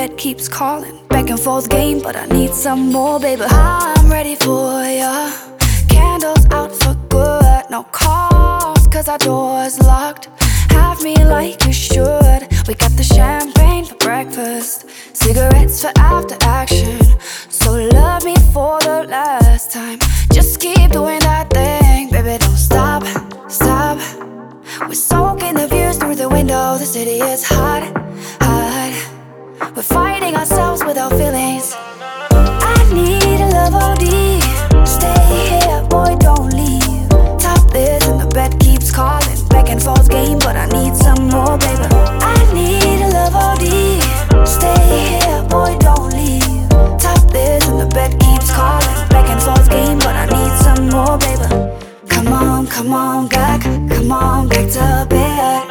bed keeps calling. Back and forth game, but I need some more, baby. I'm ready for ya. Candles out for good. No calls, cause our door's locked. Have me like you should. We got the champagne for breakfast, cigarettes for after action. So love me for the last time. Just keep doing that thing, baby, don't stop, stop. We're soaking the views through the window. The city is hot, hot. We're fighting ourselves without feelings. I need a love OD. Stay here, boy, don't leave. Topless and the bed keeps calling. Back and forth game, but I need some more, baby. I need a love OD. Stay here, boy, don't leave. Topless and the bed keeps calling. Back and forth game, but I need some more, baby. Come on, back. Come on, back to bed.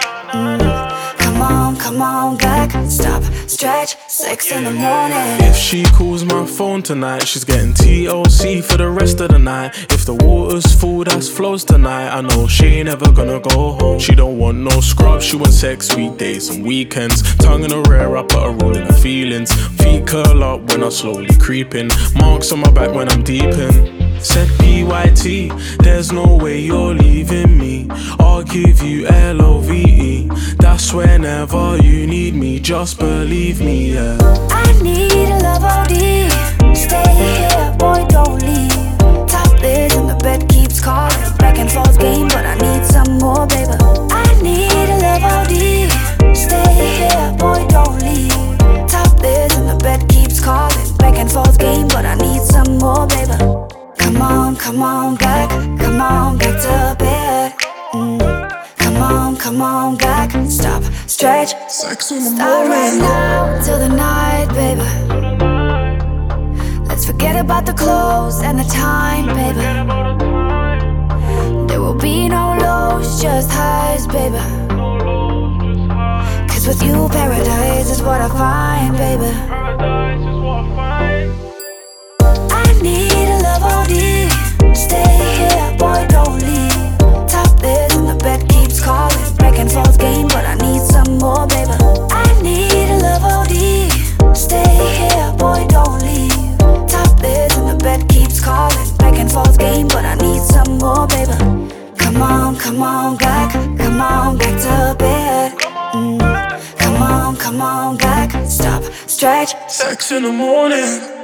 Come on, back. Stop, stretch, 6 in the morning. If she calls my phone tonight, she's getting TLC for the rest of the night. If the water's full, that's flows tonight. I know she ain't ever gonna go home. She don't want no scrub, she wants sex weekdays and weekends. Tongue in her hair, I put her all in her feelings. Feet curl up when I'm slowly creeping. Marks on my back when I'm deep in. Said PYT, there's no way you're leaving me. I'll give you LOVE. That's whenever you need me, just believe me, yeah. I need a love OD. Stay here, boy, don't leave. Topless and the bed keeps calling. Back and forth game, but I need some more, baby. I need a love OD. Stay here, boy, don't leave. Topless and the bed keeps calling. Back and forth game, but I need some more, baby. Come on, back. Come on, back to bed. Come on, back. Stop, stretch, Sex in the start right morning. now till the night, baby. Let's forget about the clothes and the time, baby. There will be no lows, just highs, baby. Cause with you, paradise is what I find, baby. I need a love OD. Stay here, boy, don't leave. Topless and the bed keeps calling. Back and forth game, but I need some more, baby. I need a love OD. Stay here, boy, don't leave. Topless and the bed keeps calling. Back and forth game, but I need some more, baby. Come on, back. Come on, back to bed. Come on, back. Stop, stretch. Sex in the morning.